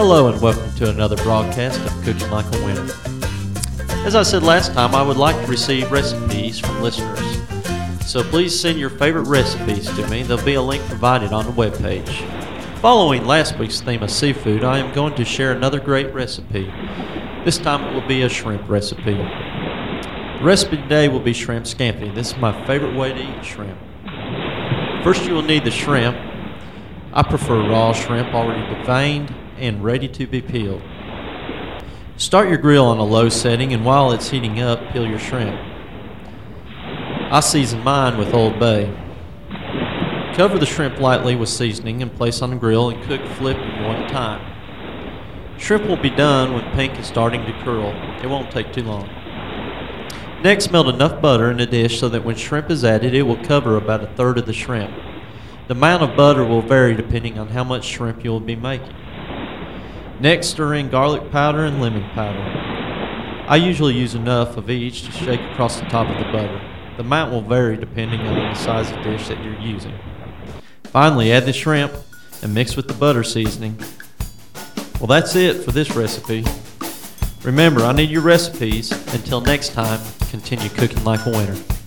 Hello and welcome to another broadcast of Cooking Like a Winner. As I said last time, I would like to receive recipes from listeners. So please send your favorite recipes to me. There'll be a link provided on the webpage. Following last week's theme of seafood, I am going to share another great recipe. This time it will be a shrimp recipe. The recipe today will be shrimp scampi. This is my favorite way to eat shrimp. First you will need the shrimp. I prefer raw shrimp already deveined and ready to be peeled. Start your grill on a low setting, and while it's heating up, peel your shrimp. I season mine with Old Bay. Cover the shrimp lightly with seasoning and place on the grill and cook flipping one at a time. Shrimp will be done when pink is starting to curl. It won't take too long. Next, melt enough butter in a dish so that when shrimp is added, it will cover about a third of the shrimp. The amount of butter will vary depending on how much shrimp you will be making. Next, stir in garlic powder and lemon powder. I usually use enough of each to shake across the top of the butter. The amount will vary depending on the size of dish that you're using. Finally, add the shrimp and mix with the butter seasoning. Well, that's it for this recipe. Remember, I need your recipes. Until next time, continue cooking like a winner.